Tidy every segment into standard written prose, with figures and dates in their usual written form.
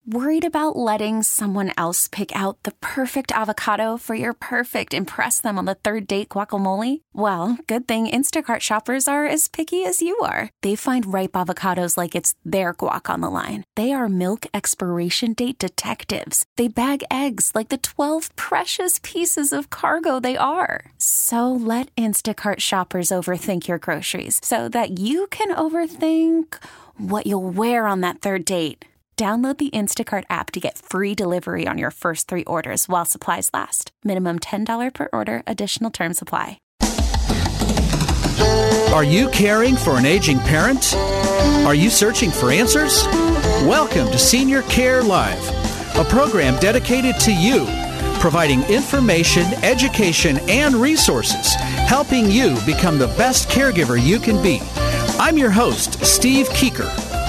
Worried about letting someone else pick out the perfect avocado for your perfect impress them on the third date guacamole? Well, good thing Instacart shoppers are as picky as you are. They find ripe avocados like it's their guac on the line. They are milk expiration date detectives. They bag eggs like the 12 precious pieces of cargo they are. So let Instacart shoppers overthink your groceries so that you can overthink what you'll wear on that third date. Download the Instacart app to get free delivery on your first 3 orders while supplies last. Minimum $10 per order. Additional terms apply. Are you caring for an aging parent? Are you searching for answers? Welcome to Senior Care Live, a program dedicated to you, providing information, education, and resources, helping you become the best caregiver you can be. I'm your host, Steve Keeker.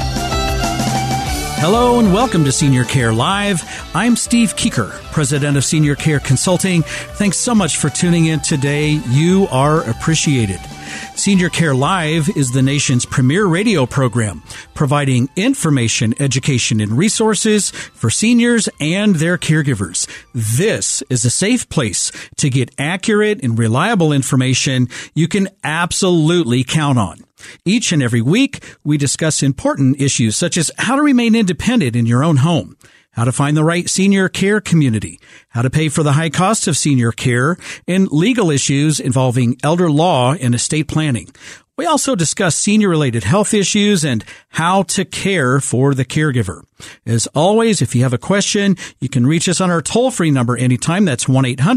Hello and welcome to Senior Care Live. I'm Steve Keeker, President of Senior Care Consulting. Thanks so much for tuning in today. You are appreciated. Senior Care Live is the nation's premier radio program, providing information, education, and resources for seniors and their caregivers. This is a safe place to get accurate and reliable information you can absolutely count on. Each and every week, we discuss important issues such as how to remain independent in your own home, how to find the right senior care community, how to pay for the high cost of senior care, and legal issues involving elder law and estate planning. We also discuss senior-related health issues and how to care for the caregiver. As always, if you have a question, you can reach us on our toll-free number anytime. That's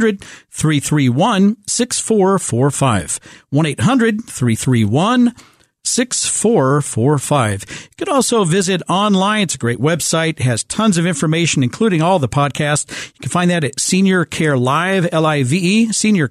1-800-331-6445. 1-800-331-6445. You can also visit online. It's a great website. It has tons of information, including all the podcasts. You can find that at Senior Care Live, L-I-V-E,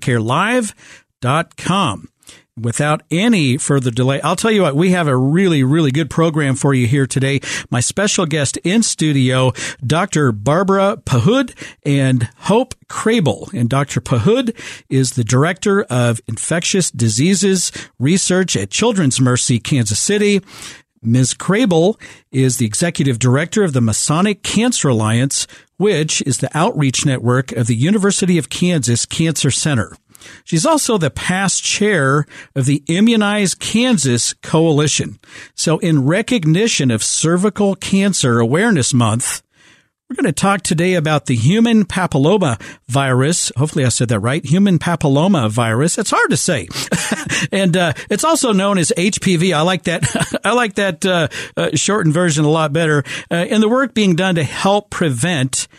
seniorcarelive.com. Without any further delay, I'll tell you what, we have a really, really good program for you here today. My special guest in studio, Dr. Barbara Pahud and Hope Crable. And Dr. Pahud is the Director of Infectious Diseases Research at Children's Mercy, Kansas City. Ms. Crable is the Executive Director of the Masonic Cancer Alliance, which is the outreach network of the University of Kansas Cancer Center. She's also the past chair of the Immunize Kansas Coalition. So in recognition of Cervical Cancer Awareness Month, we're going to talk today about the human papilloma virus. Hopefully I said that right. Human papilloma virus. It's hard to say. And it's also known as HPV. I like that. I like that shortened version a lot better. And the work being done to help prevent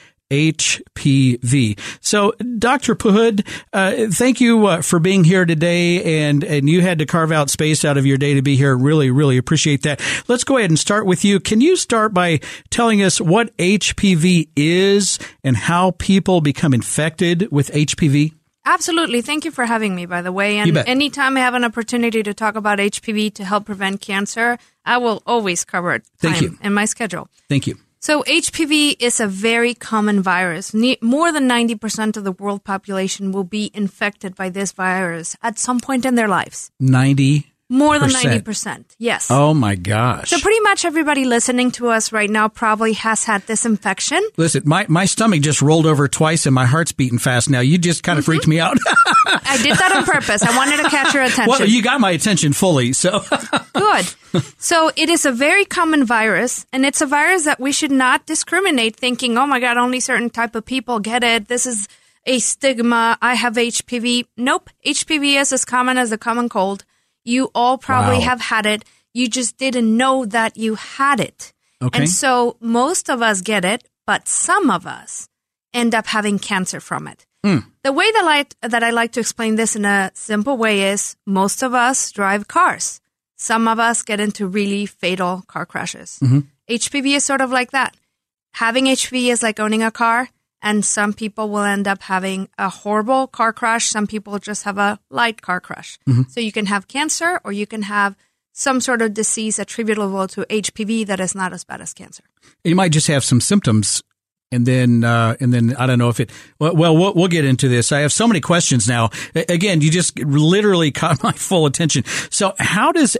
HPV. So, Dr. Pahud, thank you for being here today, and you had to carve out space out of your day to be here. Really, really appreciate that. Let's go ahead and start with you. Can you start by telling us what HPV is and how people become infected with HPV? Absolutely. Thank you for having me, by the way. And anytime I have an opportunity to talk about HPV to help prevent cancer, I will always cover it in my schedule. Thank you. So HPV is a very common virus. More than 90% of the world population will be infected by this virus at some point in their lives. 90%? More than 90%, yes. Oh, my gosh. So pretty much everybody listening to us right now probably has had this infection. Listen, my stomach just rolled over twice and my heart's beating fast now. You just kind of freaked me out. I did that on purpose. I wanted to catch your attention. Well, you got my attention fully, so. Good. So it is a very common virus, and it's a virus that we should not discriminate thinking, oh my God, only certain type of people get it. This is a stigma. I have HPV. Nope. HPV is as common as the common cold. You all probably have had it. You just didn't know that you had it. Okay. And so most of us get it, but some of us end up having cancer from it. The way that I like to explain this in a simple way is most of us drive cars. Some of us get into really fatal car crashes. HPV is sort of like that. Having HPV is like owning a car, and some people will end up having a horrible car crash. Some people just have a light car crash. So you can have cancer, or you can have some sort of disease attributable to HPV that is not as bad as cancer. You might just have some symptoms And then I don't know if it, we'll get into this. I have so many questions now. Again, you just literally caught my full attention. So how does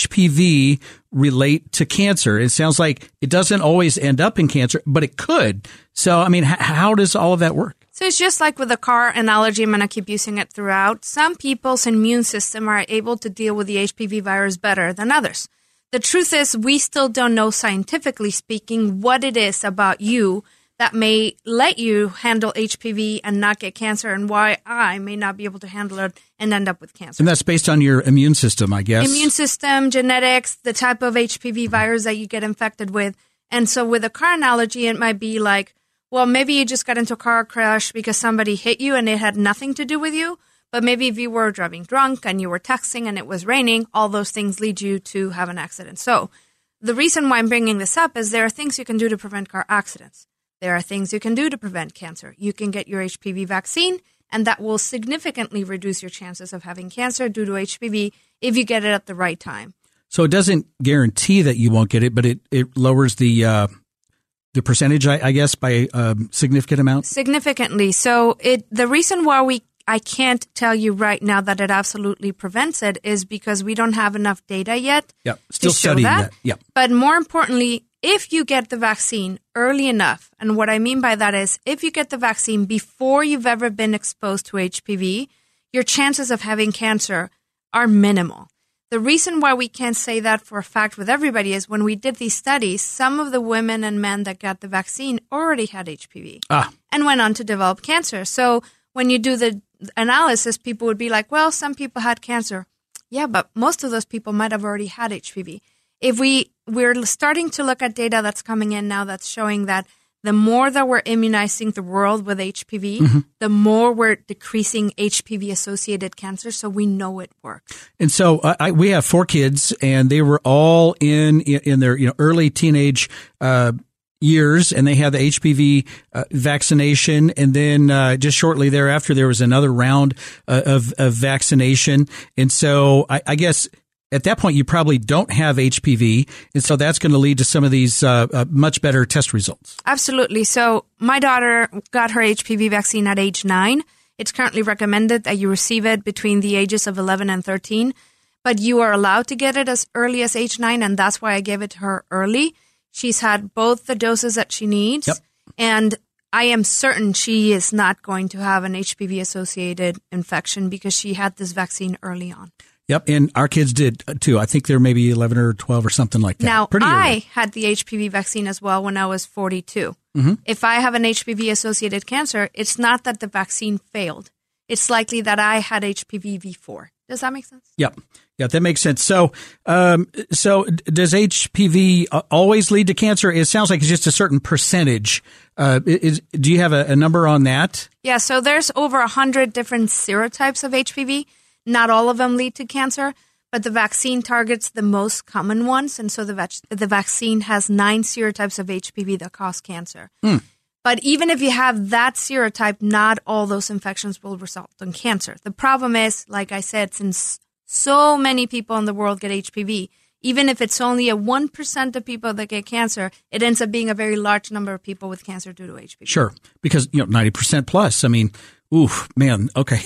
HPV relate to cancer? It sounds like it doesn't always end up in cancer, but it could. So, I mean, how does all of that work? So it's just like with the car analogy, I'm going to keep using it throughout. Some people's immune system are able to deal with the HPV virus better than others. The truth is, we still don't know, scientifically speaking, what it is about you that may let you handle HPV and not get cancer, and why I may not be able to handle it and end up with cancer. And that's based on your immune system, I guess. Immune system, genetics, the type of HPV virus that you get infected with. And so with a car analogy, it might be like, well, maybe you just got into a car crash because somebody hit you and it had nothing to do with you. But maybe if you were driving drunk and you were texting and it was raining, all those things lead you to have an accident. So the reason why I'm bringing this up is there are things you can do to prevent car accidents. There are things you can do to prevent cancer. You can get your HPV vaccine, and that will significantly reduce your chances of having cancer due to HPV if you get it at the right time. So it doesn't guarantee that you won't get it, but it lowers the percentage, I guess, by a significant amount? Significantly. So the reason why I can't tell you right now that it absolutely prevents it is because we don't have enough data yet. Yeah, still studying that. Yeah. But more importantly, if you get the vaccine early enough, and what I mean by that is if you get the vaccine before you've ever been exposed to HPV, your chances of having cancer are minimal. The reason why we can't say that for a fact with everybody is when we did these studies, some of the women and men that got the vaccine already had HPV and went on to develop cancer. So when you do the analysis, people would be like, well, some people had cancer. Yeah, but most of those people might have already had HPV. If we're starting to look at data that's coming in now that's showing that the more that we're immunizing the world with HPV, the more we're decreasing HPV-associated cancer, so we know it works. And so we have 4 kids, and they were all in their early teenage years, and they had the HPV vaccination, and then just shortly thereafter, there was another round of vaccination. And so I guess at that point, you probably don't have HPV, and so that's going to lead to some of these much better test results. Absolutely. So my daughter got her HPV vaccine at age 9. It's currently recommended that you receive it between the ages of 11 and 13, but you are allowed to get it as early as age 9, and that's why I gave it to her early. She's had both the doses that she needs, and I am certain she is not going to have an HPV-associated infection because she had this vaccine early on. Yep, and our kids did too. I think they're maybe 11 or 12 or something like that. Now, Pretty I early. had the HPV vaccine as well when I was 42. If I have an HPV-associated cancer, it's not that the vaccine failed. It's likely that I had HPV before. Does that make sense? Yep. Yeah, that makes sense. So does HPV always lead to cancer? It sounds like it's just a certain percentage. Do you have a number on that? Yeah, so there's over 100 different serotypes of HPV. Not all of them lead to cancer, but the vaccine targets the most common ones, and so the vaccine has 9 serotypes of HPV that cause cancer. But even if you have that serotype, not all those infections will result in cancer. The problem is, like I said, since so many people in the world get HPV, even if it's only a 1% of people that get cancer, it ends up being a very large number of people with cancer due to HPV. Sure, because 90% plus. I mean, oof, man, okay.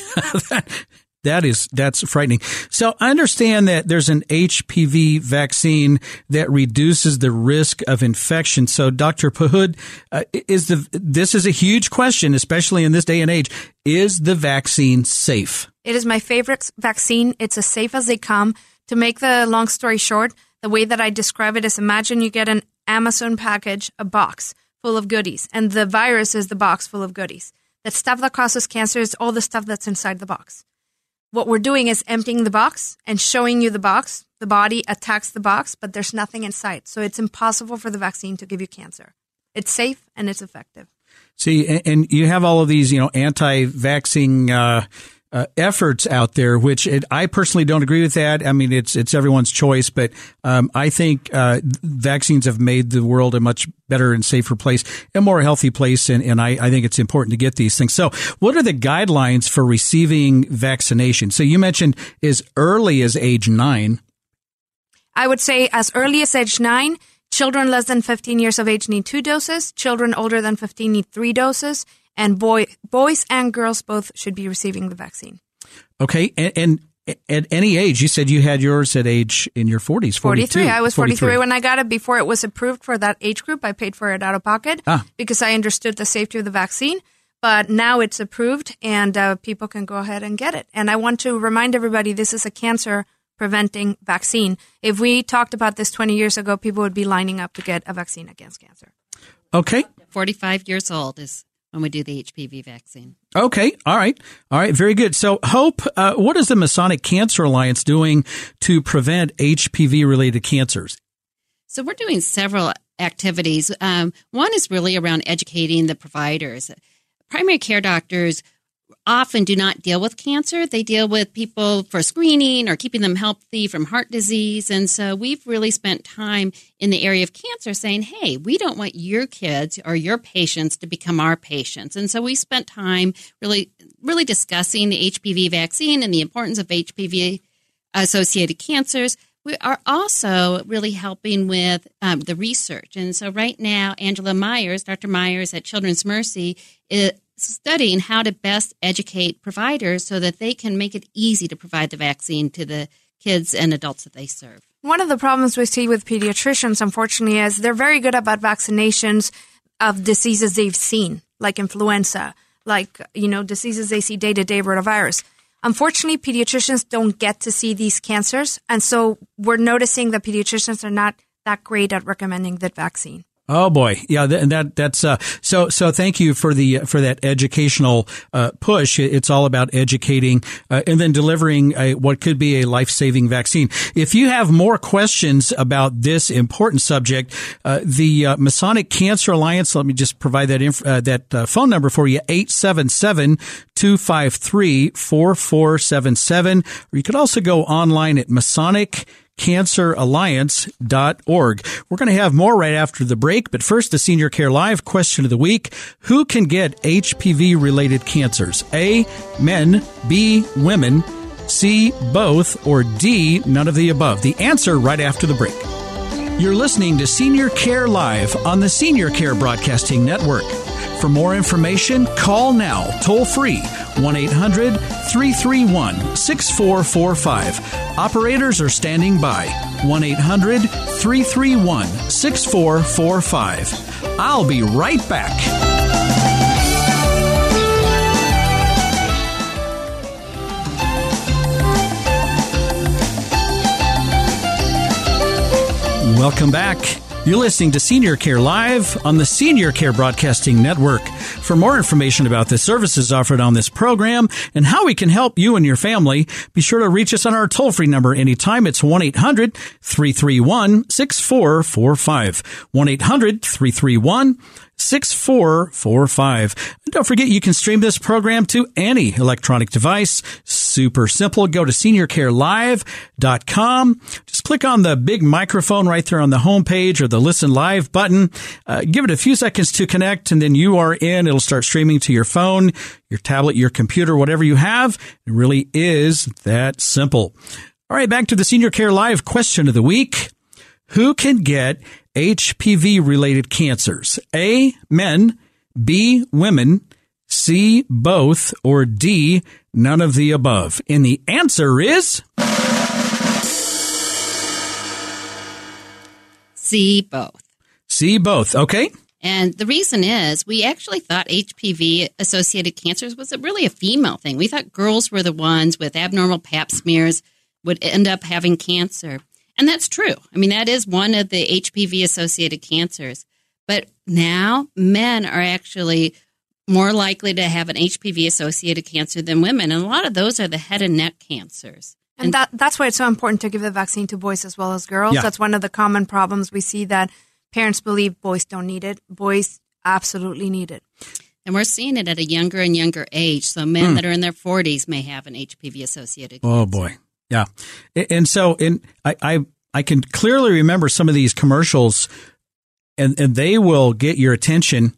That's frightening. So I understand that there's an HPV vaccine that reduces the risk of infection. So Dr. Pahud, this is a huge question, especially in this day and age. Is the vaccine safe? It is my favorite vaccine. It's as safe as they come. To make the long story short, the way that I describe it is imagine you get an Amazon package, a box full of goodies, and the virus is the box full of goodies. The stuff that causes cancer is all the stuff that's inside the box. What we're doing is emptying the box and showing you the box. The body attacks the box, but there's nothing inside. So it's impossible for the vaccine to give you cancer. It's safe and it's effective. See, and you have all of these, anti-vaxxing efforts out there, which I personally don't agree with that. I mean, it's everyone's choice, but I think vaccines have made the world a much better and safer place, a more healthy place, and I think it's important to get these things. So what are the guidelines for receiving vaccination? So you mentioned as early as age 9. I would say as early as age 9, Children less than 15 years of age need 2 doses. Children older than 15 need 3 doses. And boys and girls both should be receiving the vaccine. Okay. And at any age, you said you had yours at age in your 40s, 43. I was 43 when I got it. Before it was approved for that age group, I paid for it out of pocket because I understood the safety of the vaccine. But now it's approved and people can go ahead and get it. And I want to remind everybody this is a cancer preventing vaccine. If we talked about this 20 years ago, people would be lining up to get a vaccine against cancer. Okay. 45 years old is when we do the HPV vaccine. Okay. All right. Very good. So, Hope, what is the Masonic Cancer Alliance doing to prevent HPV-related cancers? So we're doing several activities. One is really around educating the providers. Primary care doctors often do not deal with cancer. They deal with people for screening or keeping them healthy from heart disease. And so we've really spent time in the area of cancer saying, hey, we don't want your kids or your patients to become our patients. And so we spent time really discussing the HPV vaccine and the importance of HPV-associated cancers. We are also really helping with the research. And so right now, Angela Myers, Dr. Myers at Children's Mercy, is studying how to best educate providers so that they can make it easy to provide the vaccine to the kids and adults that they serve. One of the problems we see with pediatricians, unfortunately, is they're very good about vaccinations of diseases they've seen, like influenza, like, diseases they see day-to-day, rotavirus. Unfortunately, pediatricians don't get to see these cancers, and so we're noticing that pediatricians are not that great at recommending that vaccine. Oh boy, yeah, that's so. Thank you for that educational push. It's all about educating and then delivering what could be a life-saving vaccine. If you have more questions about this important subject, the Masonic Cancer Alliance. Let me just provide that phone number for you: 877-253-4477. Or you could also go online at MasonicCancerAlliance.org. We're going to have more right after the break, but first, the Senior Care Live question of the week. Who can get HPV-related cancers? A, men, B, women, C, both, or D, none of the above? The answer right after the break. You're listening to Senior Care Live on the Senior Care Broadcasting Network. For more information, call now, toll free, 1-800-331-6445. Operators are standing by, 1-800-331-6445. I'll be right back. Welcome back. You're listening to Senior Care Live on the Senior Care Broadcasting Network. For more information about the services offered on this program and how we can help you and your family, be sure to reach us on our toll-free number anytime. It's 1-800-331-6445. 1-800-331-6445. And don't forget, you can stream this program to any electronic device. Super simple. Go to seniorcarelive.com. Just click on the big microphone right there on the homepage or the Listen Live button. Give it a few seconds to connect, and then you are in. It'll start streaming to your phone, your tablet, your computer, whatever you have. It really is that simple. All right, back to the Senior Care Live question of the week. Who can get HPV-related cancers? A, men, B, women, C, both, or D, none of the above? And the answer is C, both. C, both. Okay. And the reason is we actually thought HPV-associated cancers was really a female thing. We thought girls were the ones with abnormal pap smears would end up having cancer. And that's true. I mean, that is one of the HPV-associated cancers. But now men are actually more likely to have an HPV-associated cancer than women. And a lot of those are the head and neck cancers. And that's why it's so important to give the vaccine to boys as well as girls. Yeah. That's one of the common problems we see, that parents believe boys don't need it. Boys absolutely need it. And we're seeing it at a younger and younger age. So men that are in their 40s may have an HPV-associated cancer. Oh, boy. Yeah. And so I can clearly remember some of these commercials, and they will get your attention.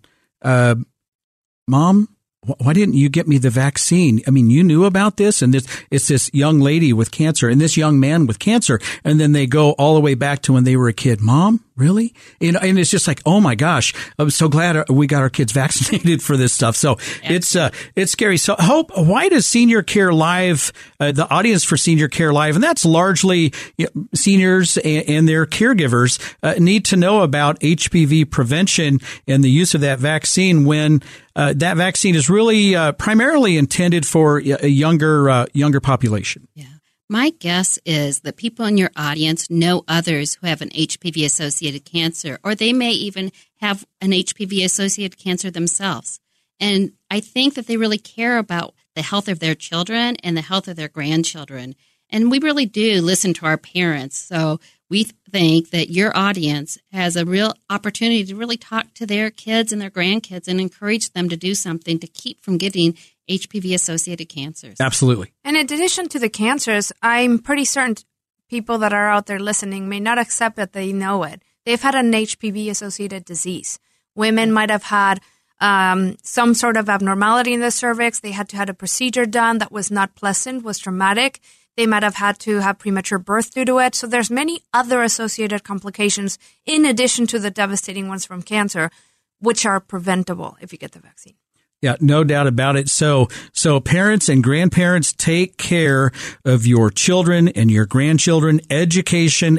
Mom, why didn't you get me the vaccine? I mean, you knew about this, and it's this young lady with cancer and this young man with cancer. And then they go all the way back to when they were a kid. Mom, Really? And it's just like, oh my gosh, I'm so glad we got our kids vaccinated for this stuff. So it's scary. So Hope, why does Senior Care Live, the audience for Senior Care Live, and that's largely seniors and their caregivers, need to know about HPV prevention and the use of that vaccine when that vaccine is really primarily intended for a younger population? Yeah. My guess is that people in your audience know others who have an HPV-associated cancer, or they may even have an HPV-associated cancer themselves. And I think that they really care about the health of their children and the health of their grandchildren. And we really do listen to our parents. So we think that your audience has a real opportunity to really talk to their kids and their grandkids and encourage them to do something to keep from getting HPV-associated cancers. Absolutely. And in addition to the cancers, I'm pretty certain people that are out there listening may not accept that they know it. They've had an HPV-associated disease. Women might have had some sort of abnormality in the cervix. They had to have a procedure done that was not pleasant, was traumatic. They might have had to have premature birth due to it. So there's many other associated complications in addition to the devastating ones from cancer, which are preventable if you get the vaccine. Yeah, no doubt about it. So parents and grandparents, take care of your children and your grandchildren. Education.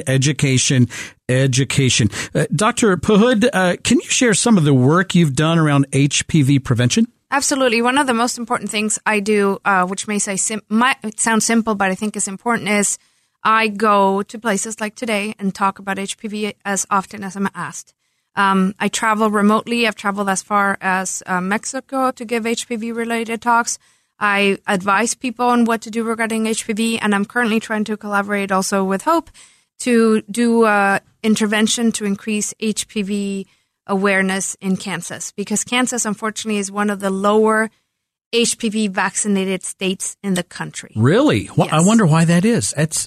Dr. Pahud, can you share some of the work you've done around HPV prevention? Absolutely. One of the most important things I do, which may might sound simple, but I think is important, is I go to places like today and talk about HPV as often as I'm asked. I travel remotely. I've traveled as far as Mexico to give HPV-related talks. I advise people on what to do regarding HPV, and I'm currently trying to collaborate also with Hope to do intervention to increase HPV awareness in Kansas, because Kansas, unfortunately, is one of the lower HPV vaccinated states in the country. Really? Well, yes. I wonder why that is. That's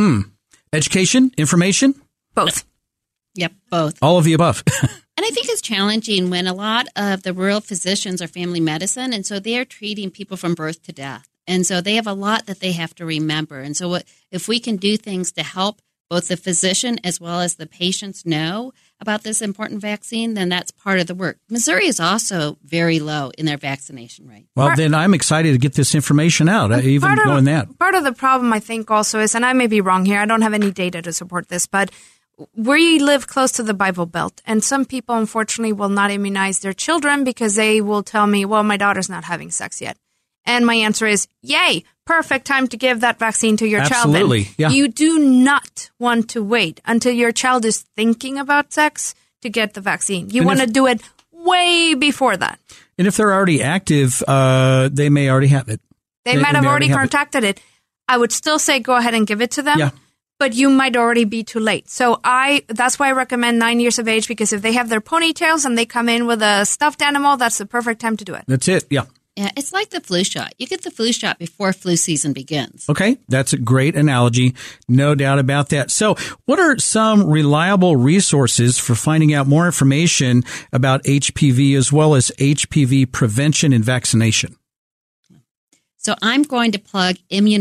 education, information? Both. Yep, both. All of the above. And I think it's challenging when a lot of the rural physicians are family medicine, and so they are treating people from birth to death. And so they have a lot that they have to remember. And so if we can do things to help both the physician as well as the patients know about this important vaccine, then that's part of the work. Missouri is also very low in their vaccination rate. Well, then I'm excited to get this information out, even knowing that. Part of the problem, I think, also is, and I may be wrong here, I don't have any data to support this, but we live close to the Bible Belt, and some people, unfortunately, will not immunize their children because they will tell me, well, my daughter's not having sex yet. And my answer is, yay, perfect time to give that vaccine to your child. Absolutely, yeah. You do not want to wait until your child is thinking about sex to get the vaccine. You want to do it way before that. And if they're already active, they may already have it. They might have already contracted it. I would still say go ahead and give it to them. Yeah. But you might already be too late. So that's why I recommend 9 years of age, because if they have their ponytails and they come in with a stuffed animal, that's the perfect time to do it. That's it. Yeah. Yeah, it's like the flu shot. You get the flu shot before flu season begins. Okay, that's a great analogy. No doubt about that. So what are some reliable resources for finding out more information about HPV as well as HPV prevention and vaccination? So I'm going to plug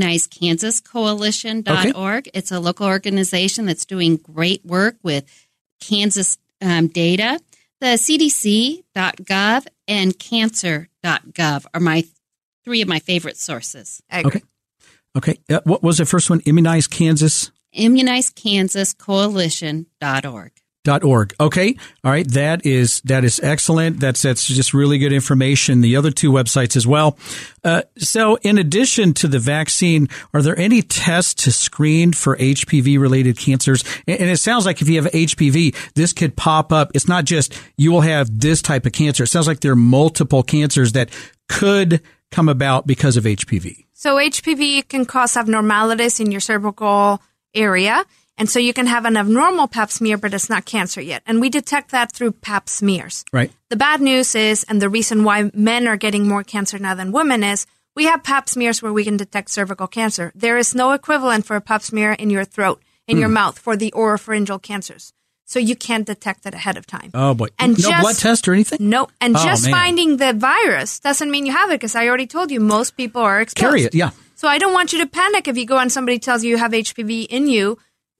ImmunizeKansasCoalition.org. Okay. It's a local organization that's doing great work with Kansas data. The CDC.gov and Cancer.gov are three of my favorite sources. Okay. What was the first one? Immunize Kansas? ImmunizeKansasCoalition.org. .org. Okay. All right. That is excellent. That's just really good information. The other two websites as well. So in addition to the vaccine, are there any tests to screen for HPV related cancers? And it sounds like if you have HPV, this could pop up. It's not just you will have this type of cancer. It sounds like there are multiple cancers that could come about because of HPV. So HPV can cause abnormalities in your cervical area. And so you can have an abnormal pap smear, but it's not cancer yet. And we detect that through pap smears. Right. The bad news is, and the reason why men are getting more cancer now than women is, we have pap smears where we can detect cervical cancer. There is no equivalent for a pap smear in your throat, in your mouth, for the oropharyngeal cancers. So you can't detect it ahead of time. Oh, boy. And no blood test or anything? No. And finding the virus doesn't mean you have it, because I already told you most people are exposed. Carry it, yeah. So I don't want you to panic if you go and somebody tells you have HPV in you.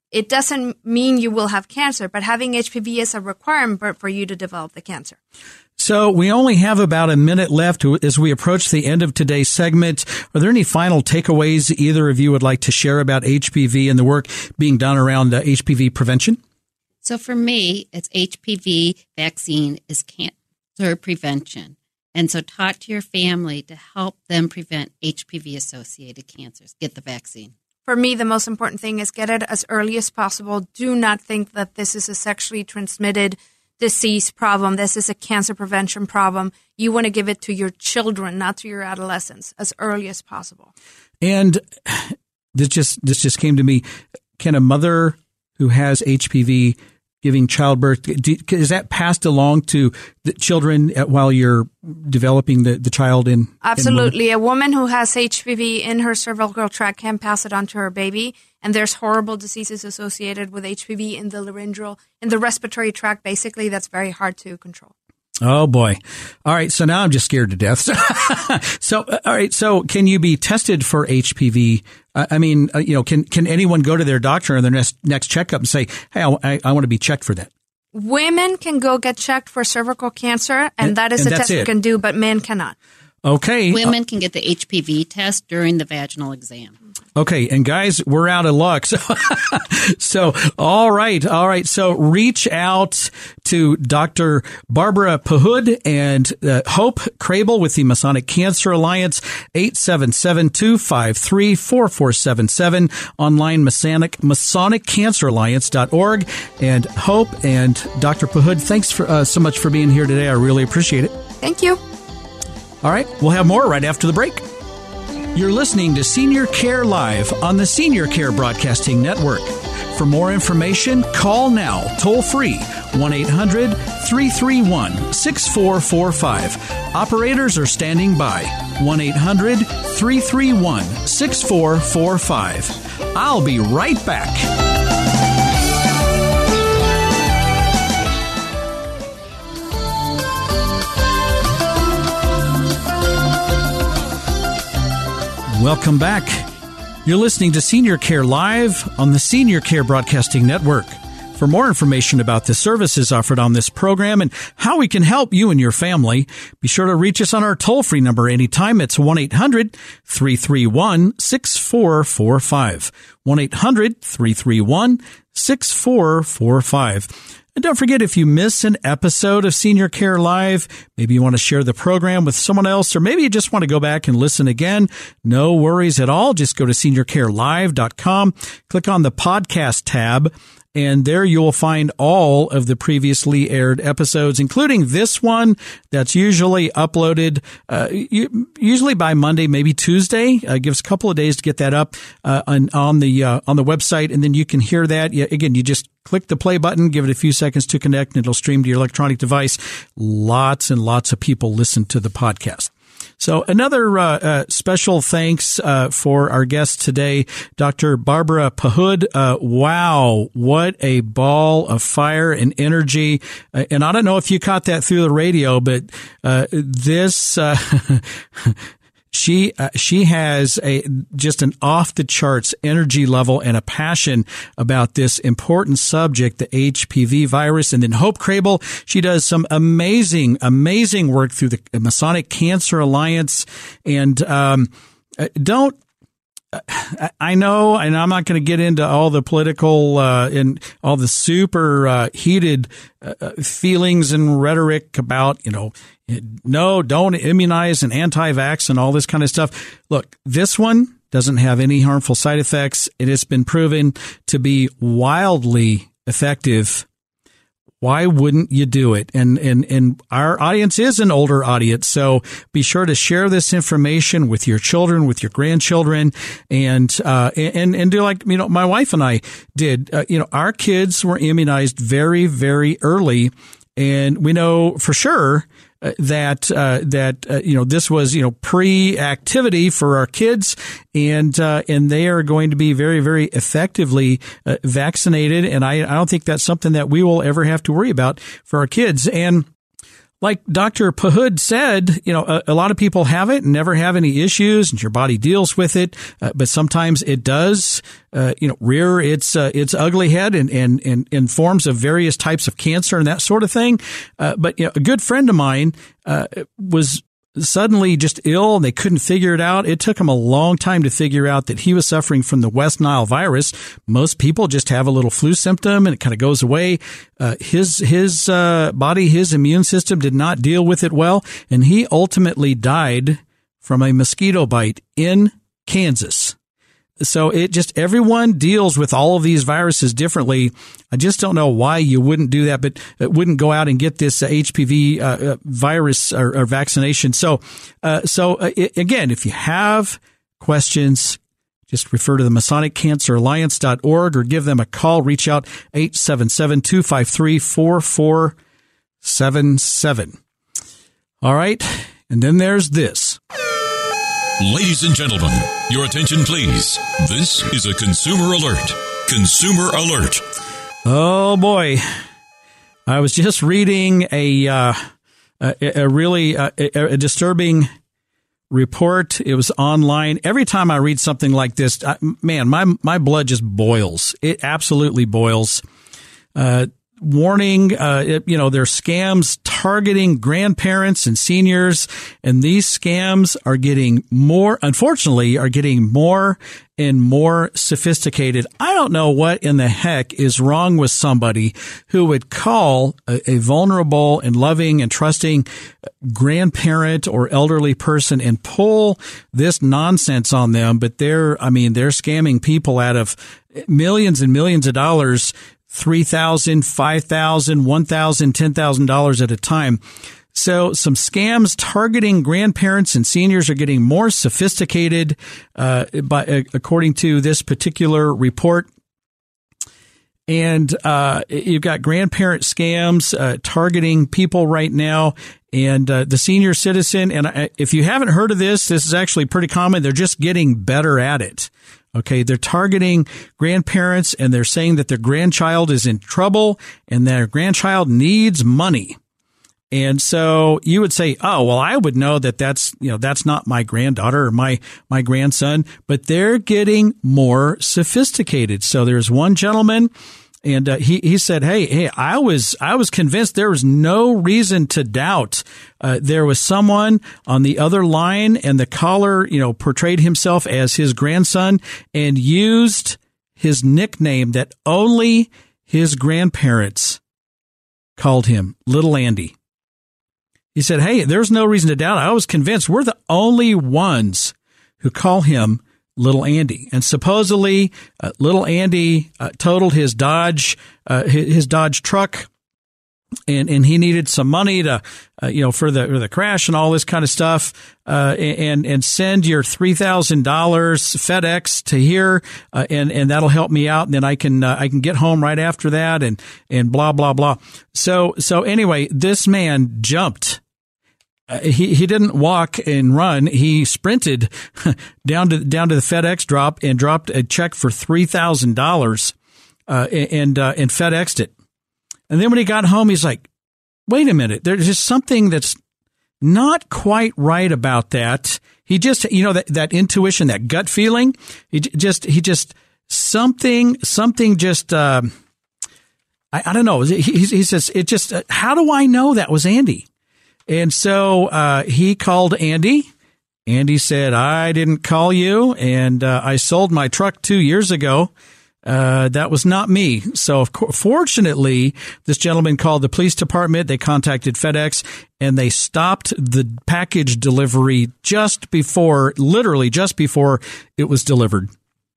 It doesn't mean you will have cancer, but having HPV is a requirement for you to develop the cancer. So we only have about a minute left as we approach the end of today's segment. Are there any final takeaways either of you would like to share about HPV and the work being done around HPV prevention? So for me, it's HPV vaccine is cancer prevention. And so talk to your family to help them prevent HPV-associated cancers. Get the vaccine. For me, the most important thing is get it as early as possible. Do not think that this is a sexually transmitted disease problem. This is a cancer prevention problem. You want to give it to your children, not to your adolescents, as early as possible. And this just came to me. Can a mother who has HPV giving childbirth, is that passed along to the children while you're developing the child in? Absolutely. A woman who has HPV in her cervical tract can pass it on to her baby. And there's horrible diseases associated with HPV in the laryngeal, in the respiratory tract, basically, that's very hard to control. Oh, boy. All right. So now I'm just scared to death. So, all right. So can you be tested for HPV? Can anyone go to their doctor in their next checkup and say, hey, I want to be checked for that? Women can go get checked for cervical cancer, and that is a test you can do, but men cannot. Okay. Women can get the HPV test during the vaginal exam. Okay. And guys, we're out of luck. So, all right. So reach out to Dr. Barbara Pahud and Hope Crable with the Masonic Cancer Alliance, 877-253-4477, online MasonicCancerAlliance.org. And Hope and Dr. Pahud, thanks so much for being here today. I really appreciate it. Thank you. All right. We'll have more right after the break. You're listening to Senior Care Live on the Senior Care Broadcasting Network. For more information, call now, toll free, 1-800-331-6445. Operators are standing by, 1-800-331-6445. I'll be right back. Welcome back. You're listening to Senior Care Live on the Senior Care Broadcasting Network. For more information about the services offered on this program and how we can help you and your family, be sure to reach us on our toll-free number anytime. It's 1-800-331-6445. 1-800-331-6445. And don't forget, if you miss an episode of Senior Care Live, maybe you want to share the program with someone else, or maybe you just want to go back and listen again, no worries at all. Just go to seniorcarelive.com, click on the podcast tab, and there you will find all of the previously aired episodes, including this one that's usually uploaded usually by Monday, maybe Tuesday. Give us a couple of days to get that up on the website, and then you can hear that. Again, you just click the play button, give it a few seconds to connect, and it'll stream to your electronic device. Lots and lots of people listen to the podcast. So another special thanks for our guest today, Dr. Barbara Pahud. Wow, what a ball of fire and energy. And I don't know if you caught that through the radio, but this She has just an off the charts energy level and a passion about this important subject, the HPV virus. And then Hope Crable, she does some amazing work through the Masonic Cancer Alliance. And I know, and I'm not going to get into all the political and all the super heated feelings and rhetoric about, no, don't immunize and anti-vax and all this kind of stuff. Look, this one doesn't have any harmful side effects. It has been proven to be wildly effective. Why wouldn't you do it? And our audience is an older audience, so be sure to share this information with your children, with your grandchildren, and do like, my wife and I did. Our kids were immunized very, very early, and we know for sure that this was, pre-activity for our kids, and they are going to be very, very effectively vaccinated. And I don't think that's something that we will ever have to worry about for our kids. And like Dr. Pahud said, a lot of people have it and never have any issues, and your body deals with it. But sometimes it does, rear its ugly head and in forms of various types of cancer and that sort of thing. But a good friend of mine was suddenly just ill, and they couldn't figure it out. It took him a long time to figure out that he was suffering from the West Nile virus. Most people just have a little flu symptom and it kind of goes away. His body, his immune system did not deal with it well, and he ultimately died from a mosquito bite in Kansas. So everyone deals with all of these viruses differently. I just don't know why you wouldn't do that, but wouldn't go out and get this HPV virus or vaccination. So again, if you have questions, just refer to the MasonicCancerAlliance.org or give them a call. Reach out 877-253-4477. All right. And then there's this. Ladies and gentlemen, your attention please. This is a consumer alert. Consumer alert. Oh boy. I was just reading a really disturbing report. It was online. Every time I read something like this, my blood just boils. It absolutely boils. Warning, there's scams targeting grandparents and seniors, and these scams are getting more and more sophisticated. I don't know what in the heck is wrong with somebody who would call a vulnerable and loving and trusting grandparent or elderly person and pull this nonsense on them. But they're scamming people out of millions and millions of dollars, $3,000, $5,000, $1,000, $10,000 at a time. So some scams targeting grandparents and seniors are getting more sophisticated, according to this particular report. And you've got grandparent scams targeting people right now, and the senior citizen. And if you haven't heard of this is actually pretty common. They're just getting better at it. Okay, they're targeting grandparents, and they're saying that their grandchild is in trouble and their grandchild needs money. And so you would say, oh, well, I would know that that's not my granddaughter or my grandson, but they're getting more sophisticated. So there's one gentleman, and he said, hey, I was convinced there was no reason to doubt. There was someone on the other line, and the caller, portrayed himself as his grandson and used his nickname that only his grandparents called him, Little Andy. He said, hey, there's no reason to doubt. I was convinced we're the only ones who call him Little Andy. And supposedly, Little Andy totaled his Dodge truck, and he needed some money to, for the crash and all this kind of stuff, and send your $3,000 FedEx to here, and that'll help me out, and then I can get home right after that, and blah blah blah. So anyway, this man jumped. He didn't walk and run. He sprinted down to the FedEx drop and dropped a check for $3,000, and FedExed it. And then when he got home, he's like, wait a minute, there's just something that's not quite right about that. He just, that intuition, that gut feeling, he just something just, I don't know. He says, it just, how do I know that was Andy? And so he called Andy. Andy said, I didn't call you, and I sold my truck 2 years ago. That was not me. So, fortunately, this gentleman called the police department. They contacted FedEx, and they stopped the package delivery literally just before it was delivered.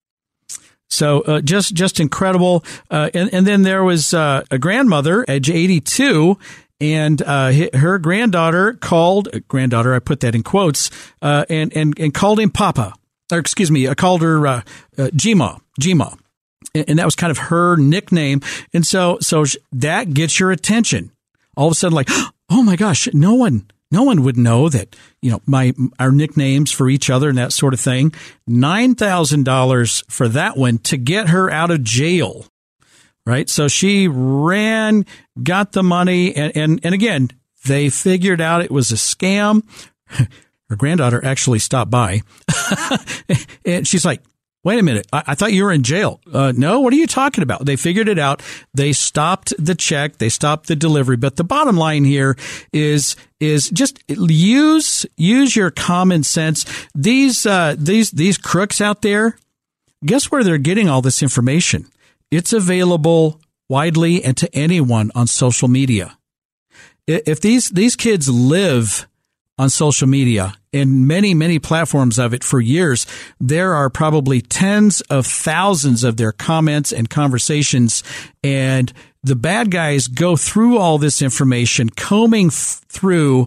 So, just incredible. And then there was a grandmother, age 82, and her granddaughter called, I put that in quotes, and called him Papa. Or excuse me, I called her Gma. And that was kind of her nickname. And so that gets your attention. All of a sudden, like, oh my gosh, no one would know that, our nicknames for each other and that sort of thing. $9,000 for that one to get her out of jail. Right. So she ran, got the money. And again, They figured out it was a scam. Her granddaughter actually stopped by and she's like, wait a minute. I thought you were in jail. No, what are you talking about? They figured it out. They stopped the check. They stopped the delivery. But the bottom line here is just use your common sense. These crooks out there, guess where they're getting all this information? It's available widely and to anyone on social media. If these kids live on social media and many platforms of it for years, there are probably tens of thousands of their comments and conversations. And the bad guys go through all this information, combing through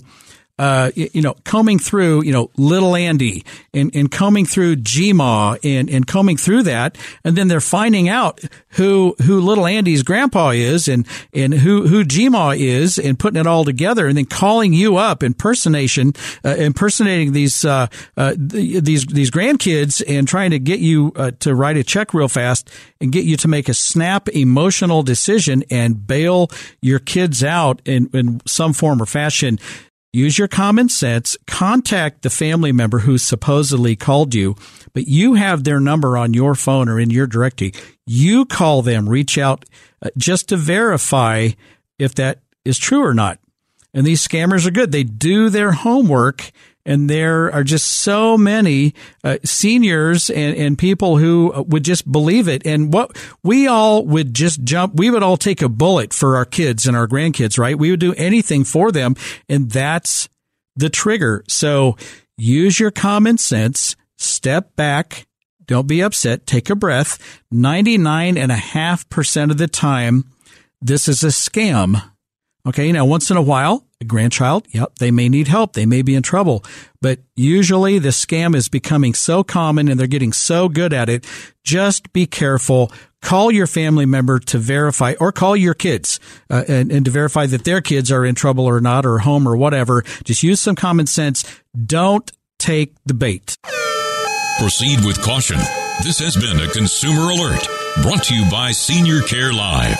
Little Andy and combing through Gma and combing through that. And then they're finding out who Little Andy's grandpa is and who Gma is and putting it all together and then calling you up, impersonating these grandkids and trying to get you to write a check real fast and get you to make a snap emotional decision and bail your kids out in some form or fashion. Use your common sense. Contact the family member who supposedly called you, but you have their number on your phone or in your directory. You call them, reach out just to verify if that is true or not. And these scammers are good. They do their homework, and there are just so many seniors and people who would just believe it. And what we all would just jump, we would all take a bullet for our kids and our grandkids, right? We would do anything for them. And that's the trigger. So use your common sense, step back, don't be upset, take a breath. 99.5% of the time, this is a scam. Okay, now once in a while, a grandchild, yep, they may need help. They may be in trouble. But usually the scam is becoming so common and they're getting so good at it. Just be careful. Call your family member to verify, or call your kids and to verify that their kids are in trouble or not, or home or whatever. Just use some common sense. Don't take the bait. Proceed with caution. This has been a Consumer Alert, brought to you by Senior Care Live.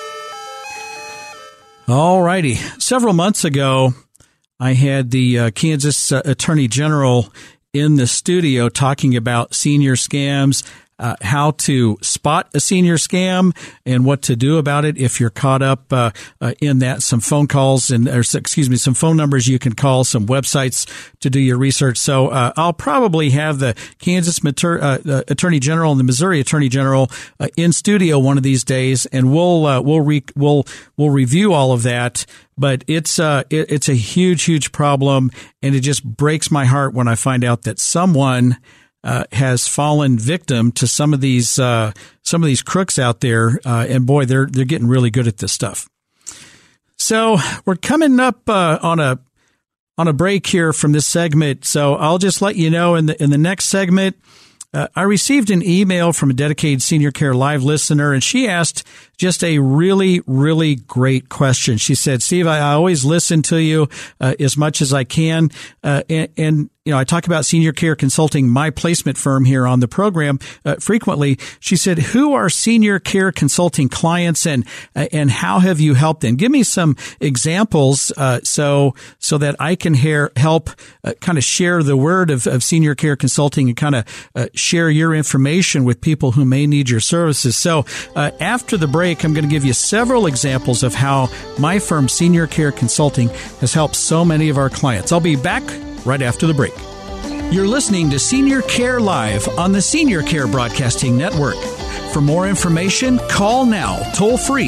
All righty. Several months ago, I had the Kansas Attorney General in the studio talking about senior scams, how to spot a senior scam and what to do about it if you're caught up in that. Some phone calls some phone numbers you can call, some websites to do your research. So I'll probably have the Kansas Attorney General and the Missouri Attorney General in studio one of these days, and we'll review all of that. But it's a huge problem, and it just breaks my heart when I find out that someone has fallen victim to some of these crooks out there, and boy, they're getting really good at this stuff. So we're coming up on a break here from this segment. So I'll just let you know in the next segment. I received an email from a dedicated Senior Care Live listener, and she asked just a really, really great question. She said, Steve, I always listen to you as much as I can, and I talk about Senior Care Consulting, my placement firm here on the program frequently. She said, who are Senior Care Consulting clients and how have you helped them? Give me some examples so that I can help kind of share the word of Senior Care Consulting and kind of share your information with people who may need your services. So after the break, I'm going to give you several examples of how my firm, Senior Care Consulting, has helped so many of our clients. I'll be back right after the break. You're listening to Senior Care Live on the Senior Care Broadcasting Network. For more information, call now, toll free,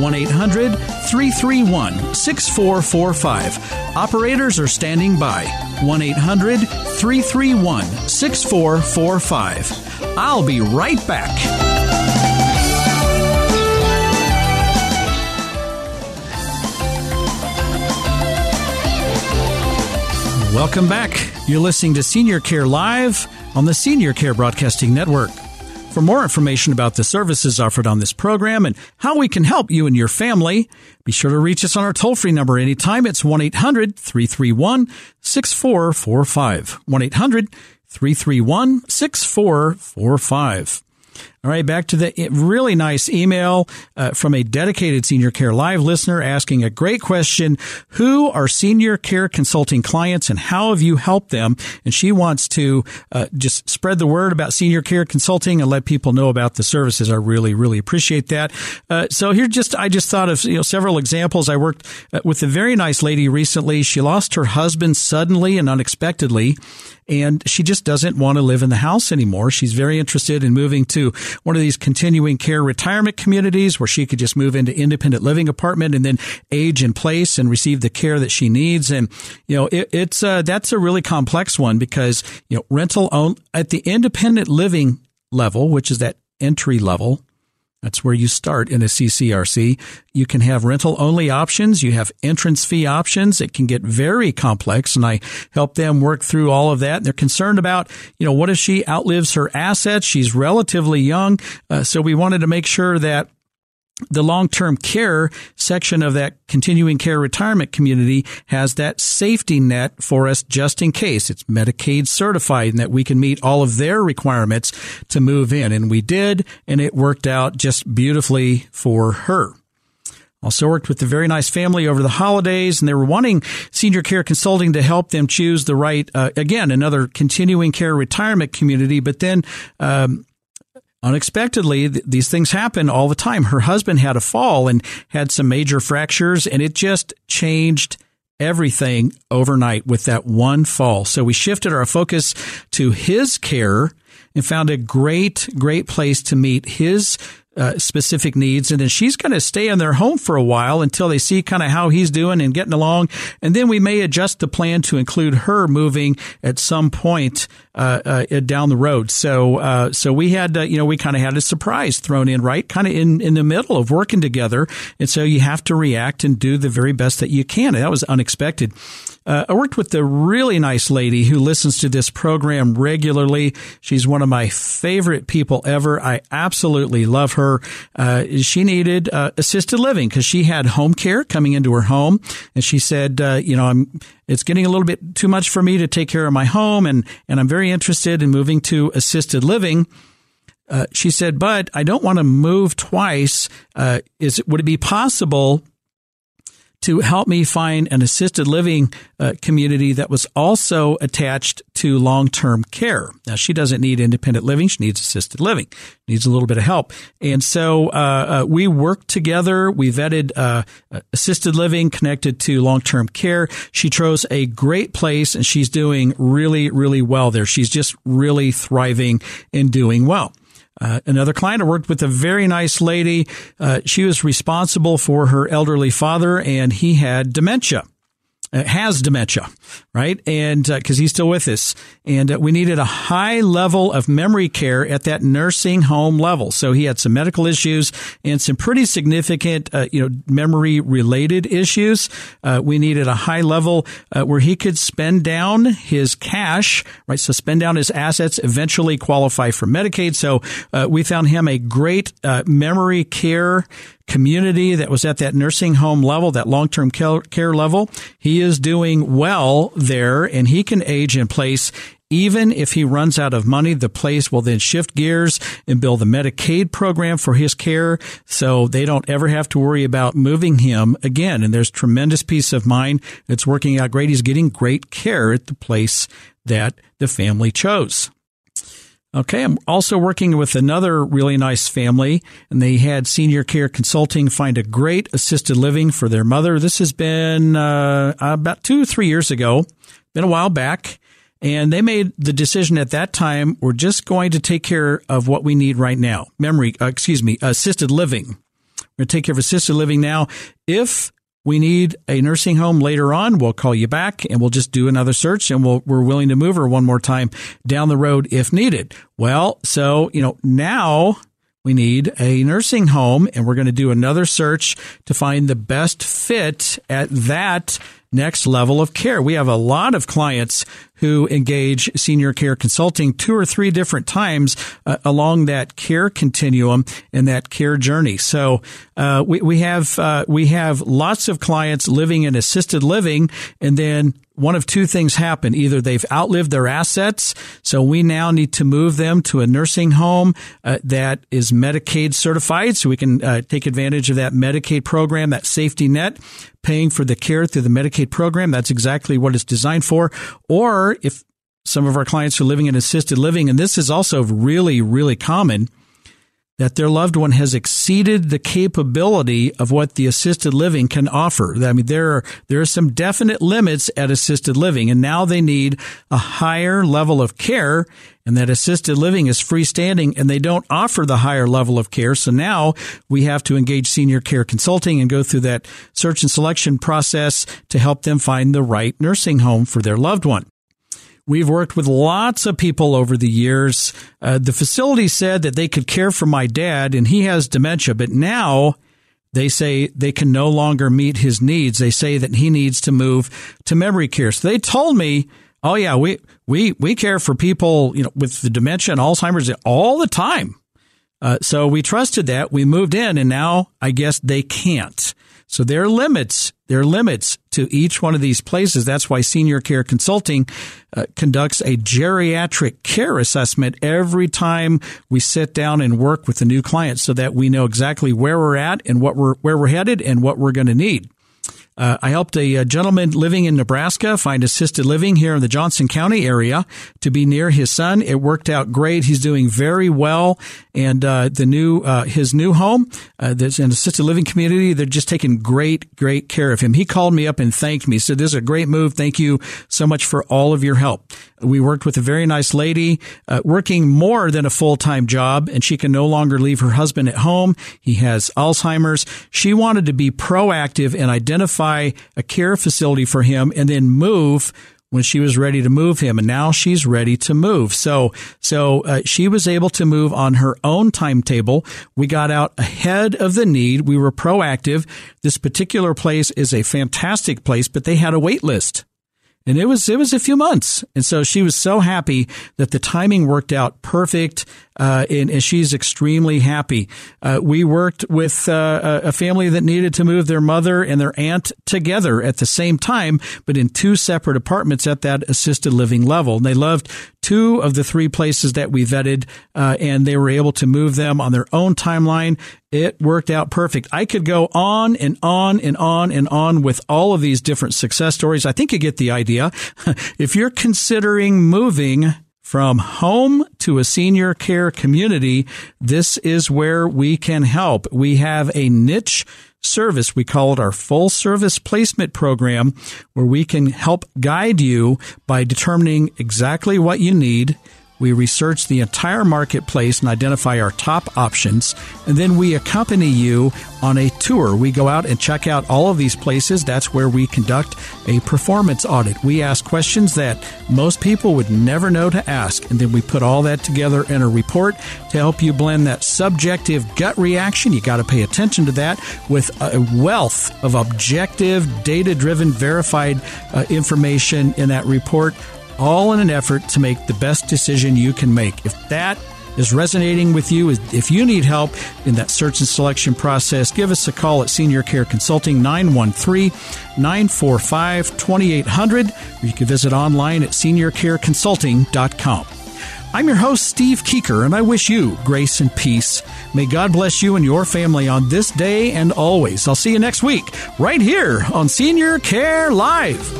1-800-331-6445. Operators are standing by, 1-800-331-6445. I'll be right back. Welcome back. You're listening to Senior Care Live on the Senior Care Broadcasting Network. For more information about the services offered on this program and how we can help you and your family, be sure to reach us on our toll-free number anytime. It's 1-800-331-6445. 1-800-331-6445. All right, back to the really nice email from a dedicated Senior Care Live listener asking a great question. Who are Senior Care Consulting clients and how have you helped them? And she wants to just spread the word about Senior Care Consulting and let people know about the services. I really, really appreciate that. So here I just thought of several examples. I worked with a very nice lady recently. She lost her husband suddenly and unexpectedly, and she just doesn't want to live in the house anymore. She's very interested in moving to one of these continuing care retirement communities where she could just move into independent living apartment and then age in place and receive the care that she needs. And, that's a really complex one because, rental at the independent living level, which is that entry level, that's where you start in a CCRC. You can have rental-only options. You have entrance fee options. It can get very complex, and I help them work through all of that. And they're concerned about, what if she outlives her assets? She's relatively young, so we wanted to make sure that the long-term care section of that continuing care retirement community has that safety net for us just in case. It's Medicaid certified and that we can meet all of their requirements to move in. And we did, and it worked out just beautifully for her. Also worked with a very nice family over the holidays, and they were wanting Senior Care Consulting to help them choose the right, again, another continuing care retirement community, but then unexpectedly, these things happen all the time. Her husband had a fall and had some major fractures, and it just changed everything overnight with that one fall. So we shifted our focus to his care and found a great place to meet his specific needs. And then she's going to stay in their home for a while until they see kind of how he's doing and getting along. And then we may adjust the plan to include her moving at some point down the road. So we had, we kind of had a surprise thrown in, right? Kind of in the middle of working together. And so you have to react and do the very best that you can. And that was unexpected. I worked with a really nice lady who listens to this program regularly. She's one of my favorite people ever. I absolutely love her. She needed assisted living because she had home care coming into her home. And she said, it's getting a little bit too much for me to take care of my home, and I'm very interested in moving to assisted living. She said, but I don't want to move twice. Would it be possible to help me find an assisted living community that was also attached to long-term care? Now, she doesn't need independent living. She needs assisted living, needs a little bit of help. And so we worked together. We vetted assisted living connected to long-term care. She chose a great place, and she's doing really, really well there. She's just really thriving and doing well. Another client, I worked with a very nice lady. She was responsible for her elderly father, and he had dementia. Has dementia, right? And because he's still with us. And we needed a high level of memory care at that nursing home level. So he had some medical issues and some pretty significant, memory related issues. We needed a high level where he could spend down his cash, right? So spend down his assets, eventually qualify for Medicaid. So we found him a great memory care community that was at that nursing home level, that long-term care level. He is doing well there, and he can age in place. Even if he runs out of money, the place will then shift gears and build a Medicaid program for his care, so they don't ever have to worry about moving him again. And there's tremendous peace of mind. It's working out great. He's getting great care at the place that the family chose. Okay, I'm also working with another really nice family, and they had Senior Care Consulting find a great assisted living for their mother. This has been about 2 or 3 years ago, been a while back, and they made the decision at that time, we're just going to take care of what we need right now. Assisted living. We're going to take care of assisted living now. If we need a nursing home later on, we'll call you back and we'll just do another search, and we're willing to move her one more time down the road if needed. Well, so, now we need a nursing home, and we're going to do another search to find the best fit at that next level of care. We have a lot of clients who engage Senior Care Consulting 2 or 3 different times along that care continuum and that care journey. So we have lots of clients living in assisted living, and then one of 2 things happen. Either they've outlived their assets, so we now need to move them to a nursing home that is Medicaid certified, so we can take advantage of that Medicaid program, that safety net, paying for the care through the Medicaid program. That's exactly what it's designed for. Or if some of our clients are living in assisted living, and this is also really, really common, that their loved one has exceeded the capability of what the assisted living can offer. I mean, there are some definite limits at assisted living, and now they need a higher level of care, and that assisted living is freestanding, and they don't offer the higher level of care. So now we have to engage Senior Care Consulting and go through that search and selection process to help them find the right nursing home for their loved one. We've worked with lots of people over the years. The facility said that they could care for my dad, and he has dementia, but now they say they can no longer meet his needs. They say that he needs to move to memory care. So they told me, oh yeah, we care for people, with the dementia and Alzheimer's all the time. So we trusted that. We moved in, and now I guess they can't. So there are limits to each one of these places. That's why Senior Care Consulting conducts a geriatric care assessment every time we sit down and work with a new client, so that we know exactly where we're at and where we're headed and what we're going to need. I helped a gentleman living in Nebraska find assisted living here in the Johnson County area to be near his son. It worked out great. He's doing very well. And his new home, there's an assisted living community. They're just taking great care of him. He called me up and thanked me. So this is a great move. Thank you so much for all of your help. We worked with a very nice lady working more than a full-time job, and she can no longer leave her husband at home. He has Alzheimer's. She wanted to be proactive and identify a care facility for him and then move when she was ready to move him. And now she's ready to move. So she was able to move on her own timetable. We got out ahead of the need. We were proactive. This particular place is a fantastic place, but they had a wait list. And it was a few months. And so she was so happy that the timing worked out perfect. And she's extremely happy. We worked with a family that needed to move their mother and their aunt together at the same time, but in 2 separate apartments at that assisted living level. And they loved 2 of the 3 places that we vetted, and they were able to move them on their own timeline. It worked out perfect. I could go on and on and on and on with all of these different success stories. I think you get the idea. If you're considering moving from home to a senior care community, this is where we can help. We have a niche service. We call it our full service placement program, where we can help guide you by determining exactly what you need. We research the entire marketplace and identify our top options, and then we accompany you on a tour. We go out and check out all of these places. That's where we conduct a performance audit. We ask questions that most people would never know to ask, and then we put all that together in a report to help you blend that subjective gut reaction. You got to pay attention to that with a wealth of objective, data-driven, verified information in that report, all in an effort to make the best decision you can make. If that is resonating with you, if you need help in that search and selection process, give us a call at Senior Care Consulting, 913-945-2800, or you can visit online at seniorcareconsulting.com. I'm your host, Steve Keeker, and I wish you grace and peace. May God bless you and your family on this day and always. I'll see you next week, right here on Senior Care Live.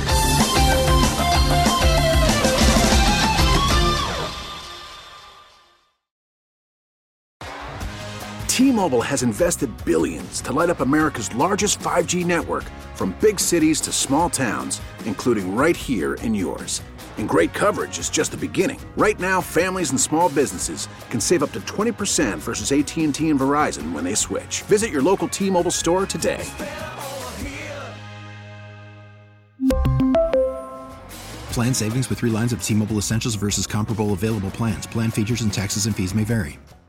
T-Mobile has invested billions to light up America's largest 5G network, from big cities to small towns, including right here in yours. And great coverage is just the beginning. Right now, families and small businesses can save up to 20% versus AT&T and Verizon when they switch. Visit your local T-Mobile store today. Plan savings with 3 lines of T-Mobile Essentials versus comparable available plans. Plan features and taxes and fees may vary.